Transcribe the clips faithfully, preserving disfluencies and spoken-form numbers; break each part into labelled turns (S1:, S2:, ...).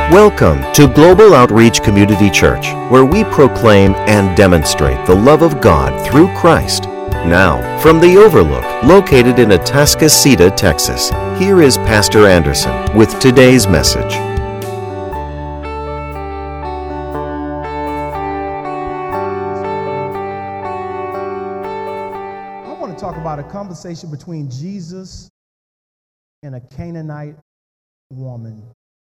S1: Welcome to Global Outreach Community Church, where we proclaim and demonstrate the love of God through Christ. Now, from the Overlook, located in Atascocita, Texas, here is Pastor Anderson with today's message.
S2: I want to talk about a conversation between Jesus and a Canaanite woman.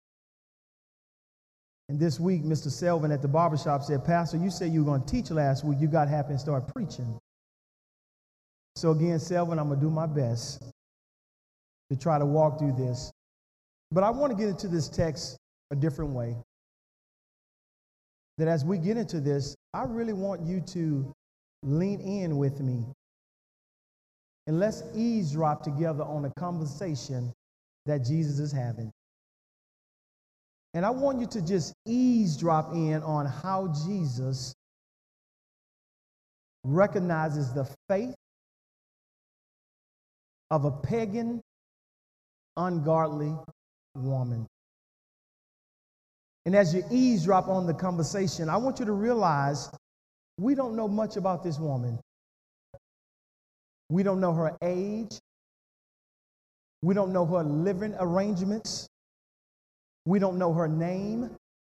S2: And this week, Mister Selvin at the barbershop said, "Pastor, you said you were going to teach last week. You got happy and started preaching." So again, Selvin, I'm going to do my best to try to walk through this. But I want to get into this text a different way. That as we get into this, I really want you to lean in with me. And let's eavesdrop together on a conversation that Jesus is having. And I want you to just eavesdrop in on how Jesus recognizes the faith of a pagan, ungodly woman. And as you eavesdrop on the conversation, I want you to realize we don't know much about this woman. We don't know her age. We don't know her living arrangements. We don't know her name.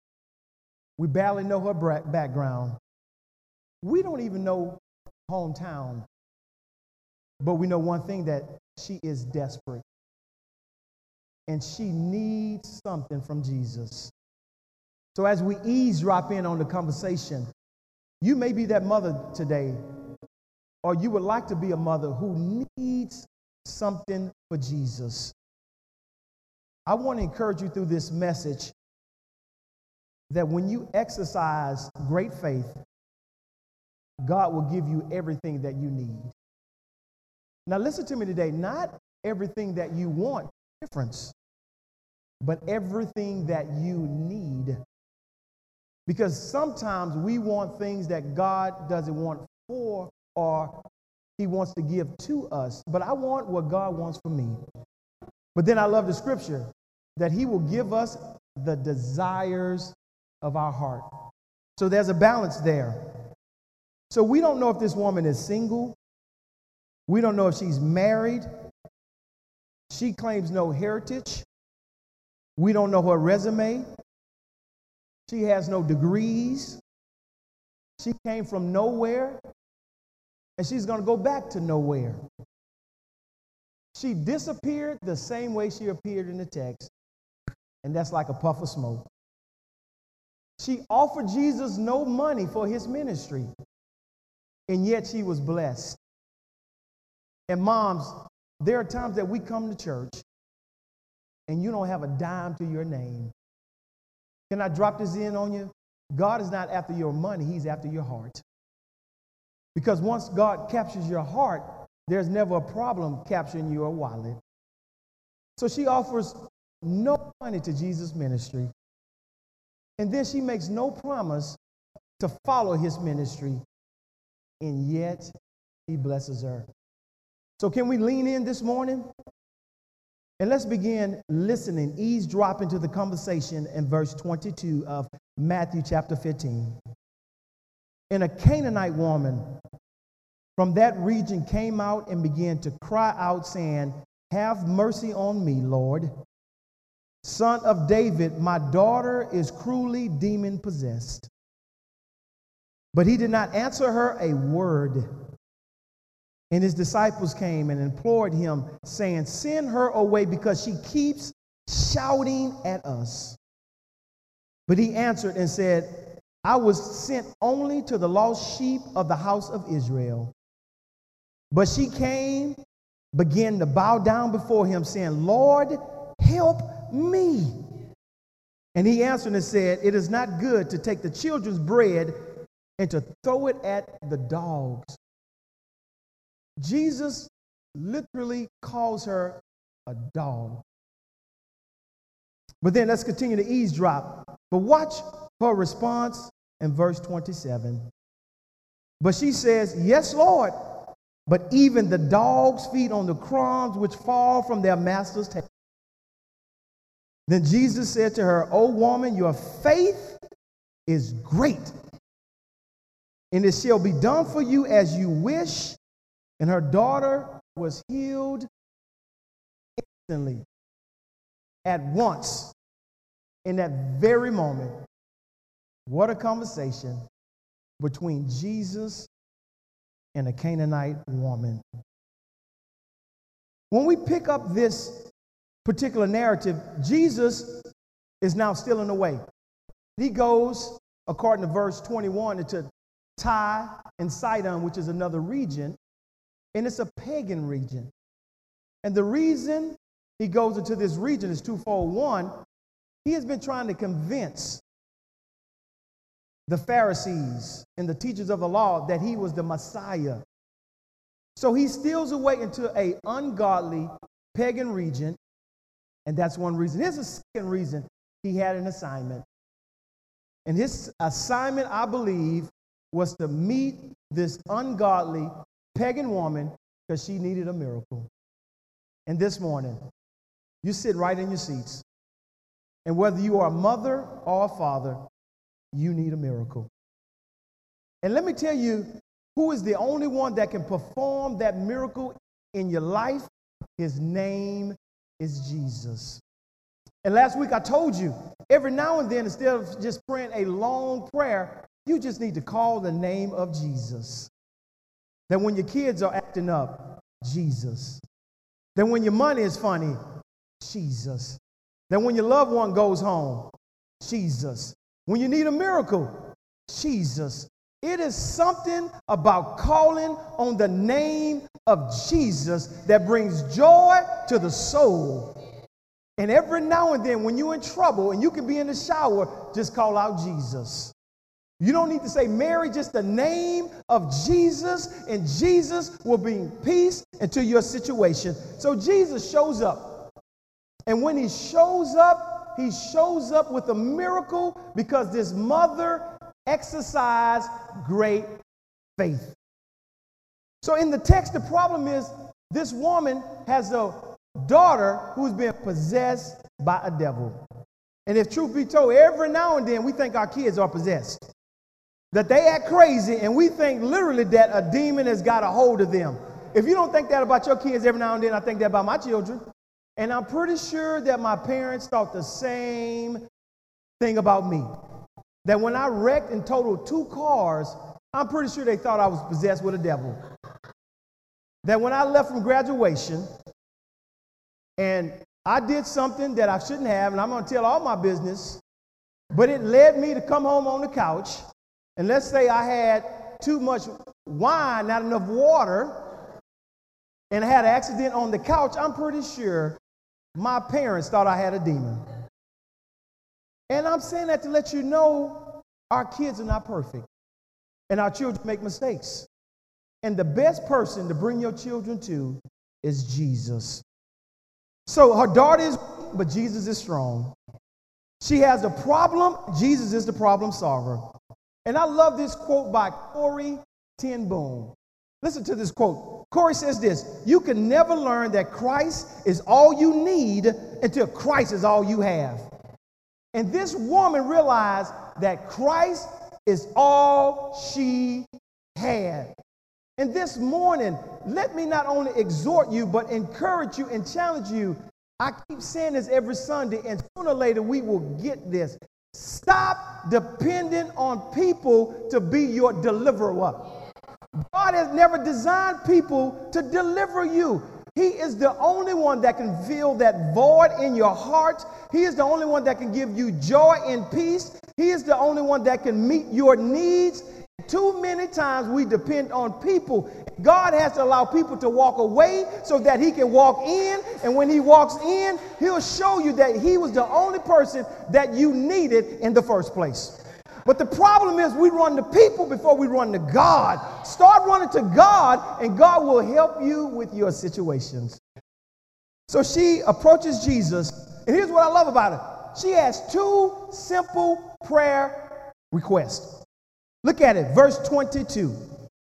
S2: We barely know her background. We don't even know hometown. But we know one thing, that she is desperate. And she needs something from Jesus. So as we eavesdrop in on the conversation, you may be that mother today, or you would like to be a mother who needs something for Jesus. I want to encourage you through this message that when you exercise great faith, God will give you everything that you need. Now listen to me today, not everything that you want, difference, but everything that you need. Because sometimes we want things that God doesn't want for, or he wants to give to us. But I want what God wants for me. But then I love the scripture that he will give us the desires of our heart. So there's a balance there. So we don't know if this woman is single. We don't know if she's married. She claims no heritage. We don't know her resume. She has no degrees. She came from nowhere, and she's going to go back to nowhere. She disappeared the same way she appeared in the text, and that's like a puff of smoke. She offered Jesus no money for his ministry, and yet she was blessed. And moms, there are times that we come to church, and you don't have a dime to your name. Can I drop this in on you? God is not after your money, he's after your heart. Because once God captures your heart, there's never a problem capturing your wallet. So she offers no money to Jesus' ministry. And then she makes no promise to follow his ministry. And yet he blesses her. So can we lean in this morning? And let's begin listening, eavesdrop into the conversation in verse twenty-two of Matthew chapter fifteen. And a Canaanite woman from that region came out and began to cry out, saying, "Have mercy on me, Lord, Son of David, my daughter is cruelly demon-possessed." But he did not answer her a word. And his disciples came and implored him, saying, "Send her away, because she keeps shouting at us." But he answered and said, "I was sent only to the lost sheep of the house of Israel." But she came, began to bow down before him, saying, "Lord, help me." And he answered and said, "It is not good to take the children's bread and to throw it at the dogs." Jesus literally calls her a dog. But then let's continue to eavesdrop. But watch her response in verse twenty-seven. But she says, "Yes, Lord, but even the dogs feed on the crumbs which fall from their master's table." Then Jesus said to her, O woman, your faith is great, and it shall be done for you as you wish. And her daughter was healed instantly, at once, in that very moment. What a conversation between Jesus and a Canaanite woman. When we pick up this particular narrative, Jesus is now still in the way. He goes, according to verse twenty-one, into Tyre and Sidon, which is another region, and it's a pagan region. And the reason he goes into this region is twofold. One, he has been trying to convince the Pharisees and the teachers of the law that he was the Messiah. So he steals away into an ungodly pagan region, and that's one reason. Here's a second reason he had an assignment. And his assignment, I believe, was to meet this ungodly pagan woman because she needed a miracle. And this morning, you sit right in your seats. And whether you are a mother or a father, you need a miracle. And let me tell you who is the only one that can perform that miracle in your life. His name is Jesus. And last week I told you, every now and then, instead of just praying a long prayer, you just need to call the name of Jesus. That when your kids are acting up, Jesus. That when your money is funny, Jesus. That when your loved one goes home, Jesus. When you need a miracle, Jesus. It is something about calling on the name of Jesus that brings joy to the soul. And every now and then when you're in trouble and you can be in the shower, just call out Jesus. You don't need to say Mary, just the name of Jesus, and Jesus will bring peace into your situation. So Jesus shows up. And when he shows up, he shows up with a miracle because this mother exercised great faith. So in the text, the problem is this woman has a daughter who's been possessed by a devil. And if truth be told, every now and then we think our kids are possessed. That they act crazy, and we think literally that a demon has got a hold of them. If you don't think that about your kids every now and then, I think that about my children. And I'm pretty sure that my parents thought the same thing about me. That when I wrecked and totaled two cars, I'm pretty sure they thought I was possessed with a devil. That when I left from graduation and I did something that I shouldn't have, and I'm going to tell all my business, but it led me to come home on the couch, and let's say I had too much wine, not enough water, and I had an accident on the couch, I'm pretty sure my parents thought I had a demon. And I'm saying that to let you know our kids are not perfect. And our children make mistakes. And the best person to bring your children to is Jesus. So her daughter is, but Jesus is strong. She has a problem. Jesus is the problem solver. And I love this quote by Corrie ten Boom. Listen to this quote. Corrie says this: you can never learn that Christ is all you need until Christ is all you have. And this woman realized that Christ is all she had. And this morning, let me not only exhort you, but encourage you and challenge you. I keep saying this every Sunday, and sooner or later we will get this. Stop depending on people to be your deliverer. God has never designed people to deliver you. He is the only one that can fill that void in your heart. He is the only one that can give you joy and peace. He is the only one that can meet your needs. Too many times we depend on people. God has to allow people to walk away so that he can walk in. And when he walks in, he'll show you that he was the only person that you needed in the first place. But the problem is we run to people before we run to God. Start running to God, and God will help you with your situations. So she approaches Jesus, and here's what I love about it. She has two simple prayer requests. Look at it, verse twenty-two.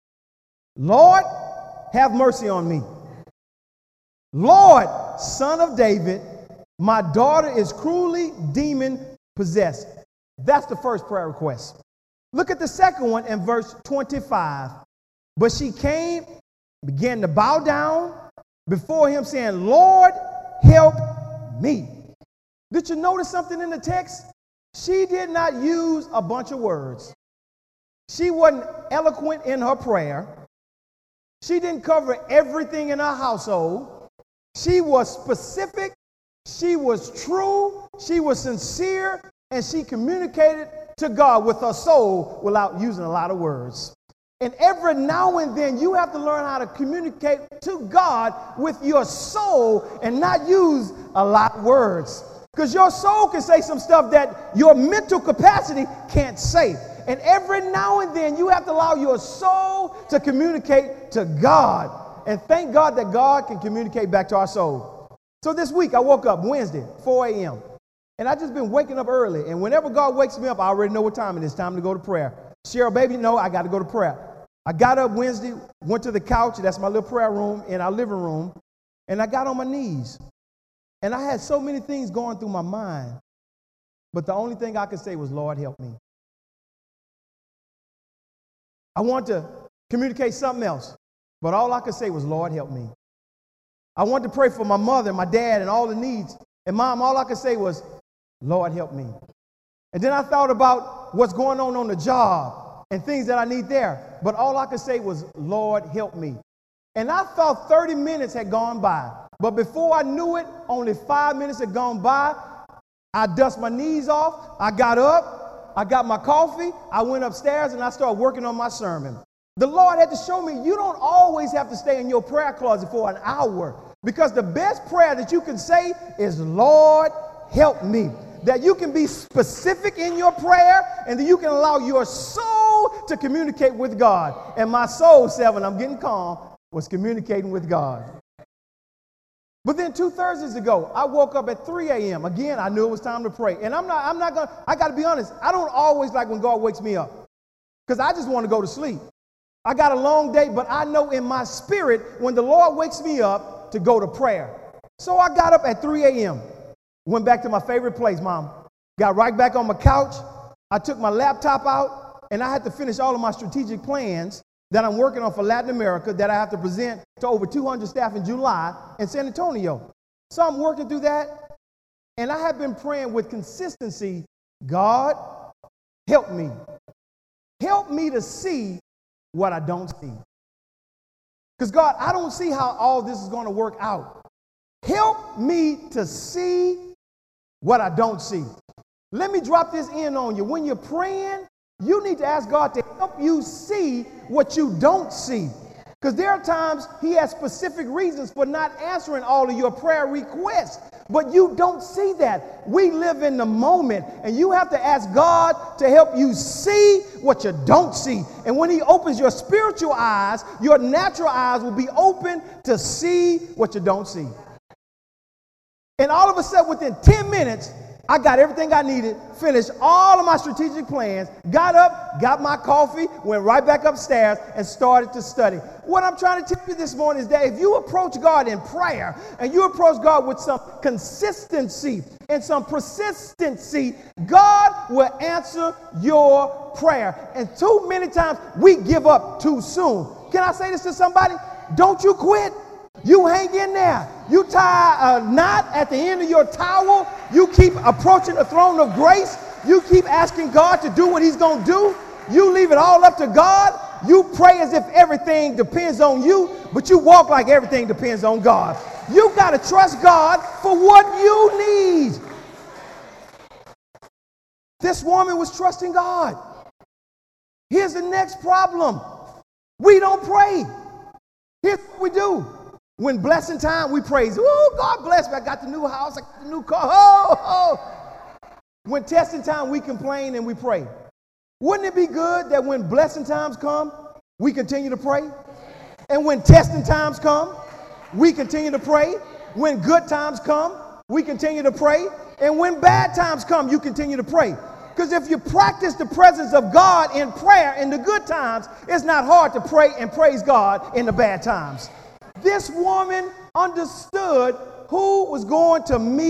S2: Lord, have mercy on me. Lord, Son of David, My daughter is cruelly demon possessed. That's the first prayer request. Look at the second one in verse twenty-five. But she came, began to bow down before him, saying, Lord, help me. Did you notice something in the text? She did not use a bunch of words. She wasn't eloquent in her prayer. She didn't cover everything in her household. She was specific. She was true. She was sincere. And she communicated to God with her soul without using a lot of words. And every now and then you have to learn how to communicate to God with your soul and not use a lot of words. Because your soul can say some stuff that your mental capacity can't say. And every now and then you have to allow your soul to communicate to God. And thank God that God can communicate back to our soul. So this week I woke up Wednesday, four a.m. And I just been waking up early. And whenever God wakes me up, I already know what time it is. Time to go to prayer. Cheryl, baby, no, I got to go to prayer. I got up Wednesday, went to the couch. That's my little prayer room in our living room. And I got on my knees. And I had so many things going through my mind. But the only thing I could say was, Lord, help me. I want to communicate something else. But all I could say was, Lord, help me. I wanted to pray for my mother, my dad, and all the needs. And Mom, all I could say was, Lord, help me. And then I thought about what's going on on the job and things that I need there. But all I could say was, Lord, help me. And I thought thirty minutes had gone by. But before I knew it, only five minutes had gone by. I dusted my knees off. I got up. I got my coffee. I went upstairs and I started working on my sermon. The Lord had to show me you don't always have to stay in your prayer closet for an hour. Because the best prayer that you can say is, Lord, help me. That you can be specific in your prayer and that you can allow your soul to communicate with God. And my soul, seven, I'm getting calm, was communicating with God. But then two Thursdays ago, I woke up at three a.m. Again, I knew it was time to pray. And I'm not, I'm not going to, I got to be honest, I don't always like when God wakes me up. Because I just want to go to sleep. I got a long day, but I know in my spirit when the Lord wakes me up to go to prayer. So I got up at three a.m. Went back to my favorite place, Mom. Got right back on my couch. I took my laptop out, and I had to finish all of my strategic plans that I'm working on for Latin America that I have to present to over two hundred staff in July in San Antonio. So I'm working through that, and I have been praying with consistency, God, help me. Help me to see what I don't see. Because, God, I don't see how all this is going to work out. Help me to see what I don't see. Let me drop this in on you. When you're praying, you need to ask God to help you see what you don't see. Because there are times he has specific reasons for not answering all of your prayer requests. But you don't see that. We live in the moment, and you have to ask God to help you see what you don't see. And when he opens your spiritual eyes, your natural eyes will be open to see what you don't see. And all of a sudden, within ten minutes, I got everything I needed, finished all of my strategic plans, got up, got my coffee, went right back upstairs, and started to study. What I'm trying to tell you this morning is that if you approach God in prayer and you approach God with some consistency and some persistency, God will answer your prayer. And too many times we give up too soon. Can I say this to somebody? Don't you quit. You hang in there. You tie a knot at the end of your towel. You keep approaching the throne of grace. You keep asking God to do what he's going to do. You leave it all up to God. You pray as if everything depends on you, but you walk like everything depends on God. You got to trust God for what you need. This woman was trusting God. Here's the next problem. We don't pray. Here's what we do. When blessing time, we praise. Oh, God bless me. I got the new house. I got the new car. Oh, oh. When testing time, we complain and we pray. Wouldn't it be good that when blessing times come, we continue to pray? And when testing times come, we continue to pray. When good times come, we continue to pray. And when bad times come, you continue to pray. Because if you practice the presence of God in prayer in the good times, it's not hard to pray and praise God in the bad times. This woman understood who was going to meet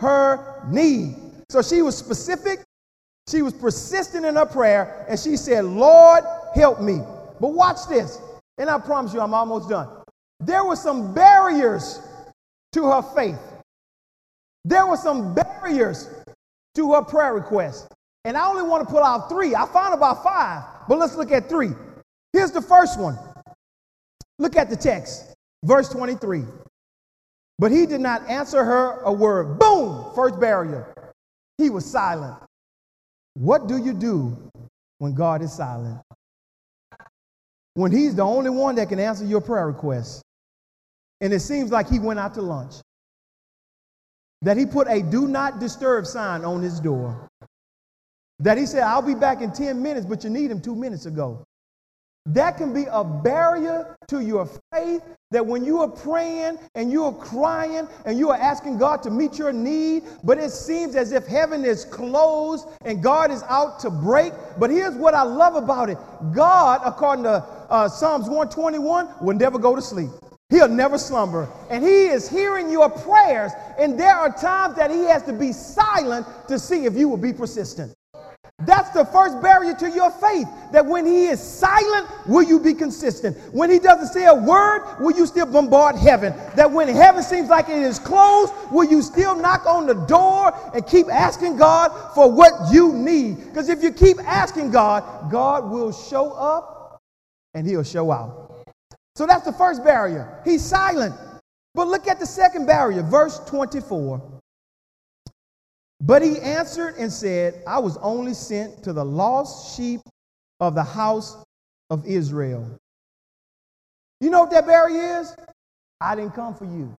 S2: her need. So she was specific, she was persistent in her prayer, and she said, Lord, help me. But watch this, and I promise you I'm almost done. There were some barriers to her faith. There were some barriers to her prayer request. And I only want to pull out three. I found about five, but let's look at three. Here's the first one. Look at the text, verse twenty-three. But he did not answer her a word. Boom! First barrier. He was silent. What do you do when God is silent? When he's the only one that can answer your prayer request. And it seems like he went out to lunch. That he put a do not disturb sign on his door. That he said, I'll be back in ten minutes, but you need him two minutes ago. That can be a barrier to your faith, that when you are praying and you are crying and you are asking God to meet your need, but it seems as if heaven is closed and God is out to break. But here's what I love about it. God, according to uh, Psalms one twenty-one, will never go to sleep. He'll never slumber. And he is hearing your prayers. And there are times that he has to be silent to see if you will be persistent. That's the first barrier to your faith, that when he is silent, will you be consistent? When he doesn't say a word, will you still bombard heaven? That when heaven seems like it is closed, will you still knock on the door and keep asking God for what you need? Because if you keep asking God, God will show up and he'll show out. So that's the first barrier. He's silent. But look at the second barrier, verse twenty-four. But he answered and said, I was only sent to the lost sheep of the house of Israel. You know what that barrier is? I didn't come for you.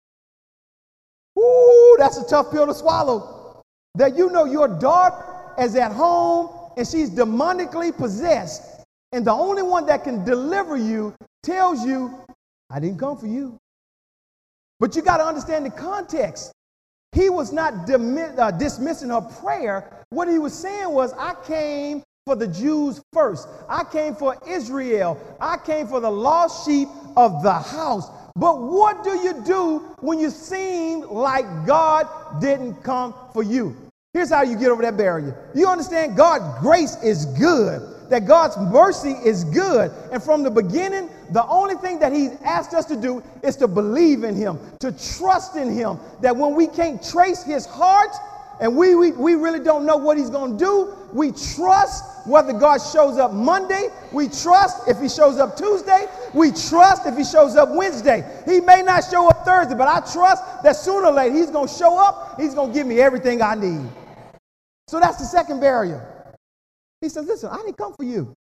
S2: Ooh, that's a tough pill to swallow. That you know your daughter is at home and she's demonically possessed. And the only one that can deliver you tells you, I didn't come for you. But you got to understand the context. He was not dimi- uh, dismissing her prayer. What he was saying was, I came for the Jews first. I came for Israel. I came for the lost sheep of the house. But what do you do when you seem like God didn't come for you? Here's how you get over that barrier. You understand God's grace is good, that God's mercy is good. And from the beginning, the only thing that he's asked us to do is to believe in him, to trust in him, that when we can't trace his heart and we, we, we really don't know what he's going to do, we trust whether God shows up Monday, we trust if he shows up Tuesday, we trust if he shows up Wednesday. He may not show up Thursday, but I trust that sooner or later he's going to show up, he's going to give me everything I need. So that's the second barrier. He says, listen, I didn't come for you.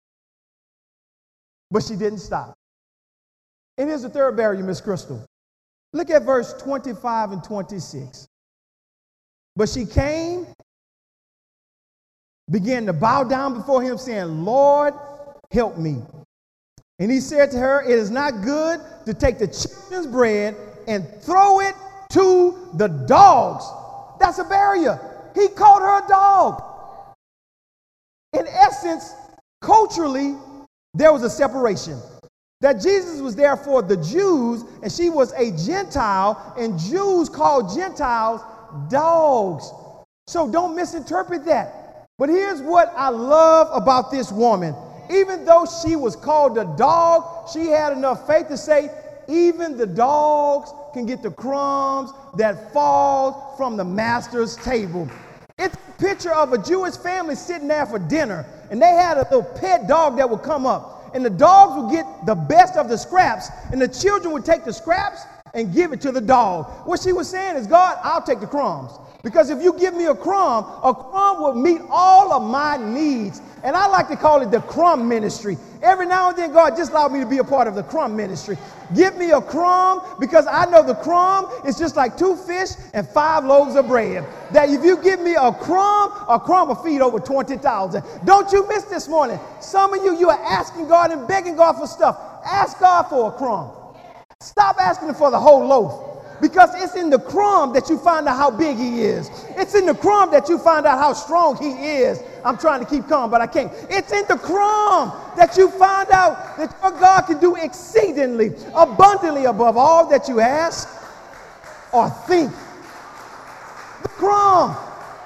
S2: But she didn't stop. And here's the third barrier, Miss Crystal. Look at verse twenty-five and twenty-six. But she came, began to bow down before him, saying, Lord, help me. And he said to her, it is not good to take the children's bread and throw it to the dogs. That's a barrier. He called her a dog. In essence, culturally, there was a separation. That Jesus was there for the Jews, and she was a Gentile, and Jews called Gentiles dogs. So don't misinterpret that. But here's what I love about this woman. Even though she was called a dog, she had enough faith to say, even the dogs can get the crumbs that fall from the master's table. It's a picture of a Jewish family sitting there for dinner, and they had a little pet dog that would come up, and the dogs would get the best of the scraps, and the children would take the scraps and give it to the dog. What she was saying is, God, I'll take the crumbs, because if you give me a crumb, a crumb will meet all of my needs. And I like to call it the crumb ministry. Every now and then, God just allowed me to be a part of the crumb ministry. Give me a crumb, because I know the crumb is just like two fish and five loaves of bread. That if you give me a crumb, a crumb will feed over twenty thousand. Don't you miss this morning. Some of you, you are asking God and begging God for stuff. Ask God for a crumb. Stop asking him for the whole loaf. Because it's in the crumb that you find out how big he is. It's in the crumb that you find out how strong he is. I'm trying to keep calm, but I can't. It's in the crumb that you find out that your God can do exceedingly, abundantly above all that you ask or think. Crumb.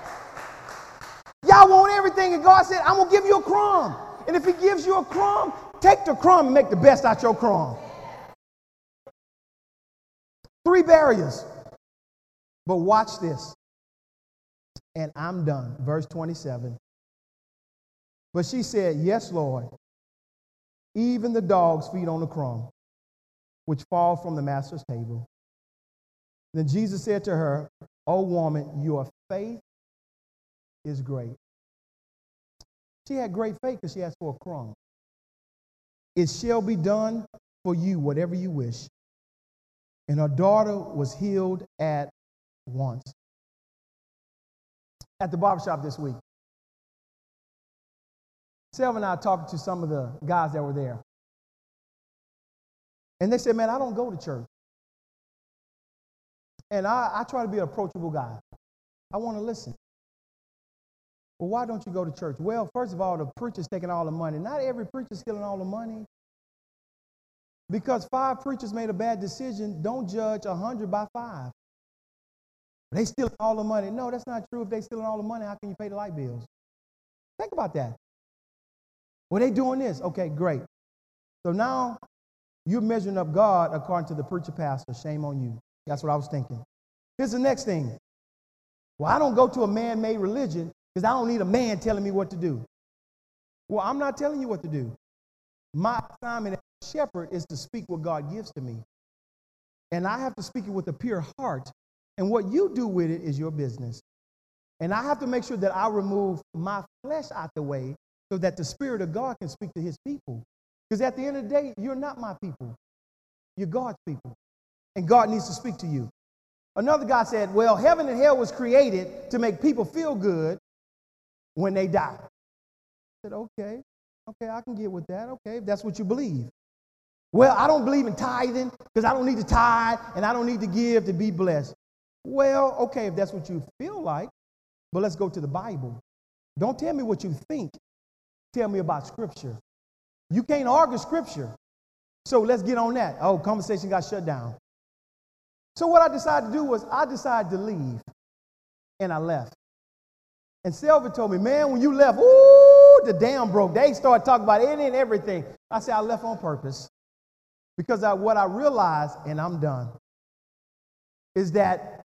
S2: Y'all want everything, and God said, I'm going to give you a crumb. And if he gives you a crumb, take the crumb and make the best out your crumb. Three barriers. But watch this. And I'm done. Verse twenty-seven. But she said, yes, Lord. Even the dogs feed on the crumb, which fall from the master's table. Then Jesus said to her, O woman, your faith is great. She had great faith because she asked for a crumb. It shall be done for you whatever you wish. And her daughter was healed at once. At the barbershop this week, Selva and I talking to some of the guys that were there. And they said, man, I don't go to church. And I, I try to be an approachable guy. I want to listen. Well, why don't you go to church? Well, first of all, the preacher's taking all the money. Not every preacher's stealing all the money. Because five preachers made a bad decision, don't judge a hundred by five. They stealing all the money. No, that's not true. If they stealing all the money, how can you pay the light bills? Think about that. Well, they doing this. Okay, great. So now you're measuring up God according to the preacher pastor. Shame on you. That's what I was thinking. Here's the next thing. Well, I don't go to a man-made religion because I don't need a man telling me what to do. Well, I'm not telling you what to do. My assignment as a shepherd is to speak what God gives to me. And I have to speak it with a pure heart. And what you do with it is your business. And I have to make sure that I remove my flesh out the way so that the Spirit of God can speak to his people. Because at the end of the day, you're not my people. You're God's people. And God needs to speak to you. Another guy said, well, heaven and hell was created to make people feel good when they die. I said, okay, okay, I can get with that. Okay, if that's what you believe. Well, I don't believe in tithing because I don't need to tithe and I don't need to give to be blessed. Well, okay, if that's what you feel like, but let's go to the Bible. Don't tell me what you think. Tell me about Scripture. You can't argue Scripture. So let's get on that. Oh, conversation got shut down. So what I decided to do was I decided to leave, and I left. And Selva told me, man, when you left, ooh, the dam broke. They started talking about any and everything. I said, I left on purpose because I, what I realized, and I'm done, is that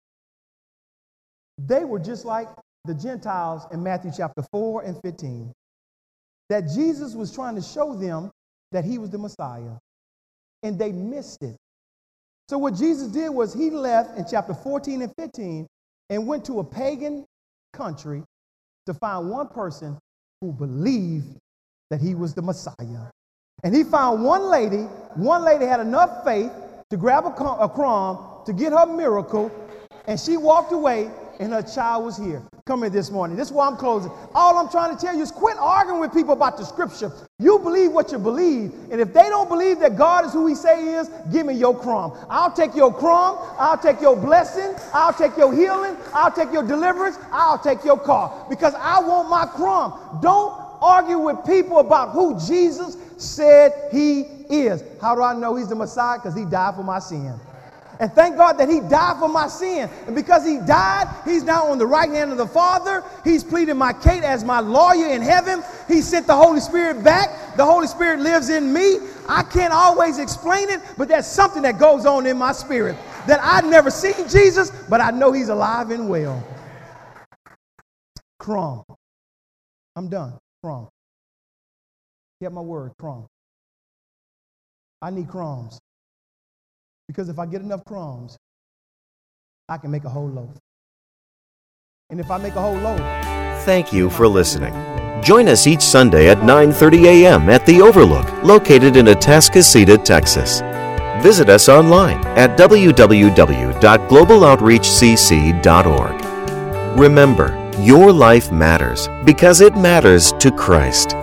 S2: they were just like the Gentiles in Matthew chapter four and fifteen, that Jesus was trying to show them that he was the Messiah, and they missed it. So what Jesus did was he left in chapter fourteen and fifteen and went to a pagan country to find one person who believed that he was the Messiah. And he found one lady, one lady had enough faith to grab a, a crumb to get her miracle, and she walked away, and her child was here. Come here this morning. This is why I'm closing. All I'm trying to tell you is quit arguing with people about the Scripture. You believe what you believe, and if they don't believe that God is who he say he is, give me your crumb. I'll take your crumb. I'll take your blessing. I'll take your healing. I'll take your deliverance. I'll take your car because I want my crumb. Don't argue with people about who Jesus said he is. How do I know he's the Messiah? Because he died for my sin. And thank God that he died for my sin. And because he died, he's now on the right hand of the Father. He's pleading my case as my lawyer in heaven. He sent the Holy Spirit back. The Holy Spirit lives in me. I can't always explain it, but there's something that goes on in my spirit that I've never seen Jesus, but I know he's alive and well. Crumb. I'm done. Crumb. Get my word, crumb. I need crumbs. Because if I get enough crumbs, I can make a whole loaf. And if I make a whole loaf...
S1: Thank you for listening. Join us each Sunday at nine thirty a.m. at The Overlook, located in Atascocita, Texas. Visit us online at w w w dot global outreach c c dot org. Remember, your life matters because it matters to Christ.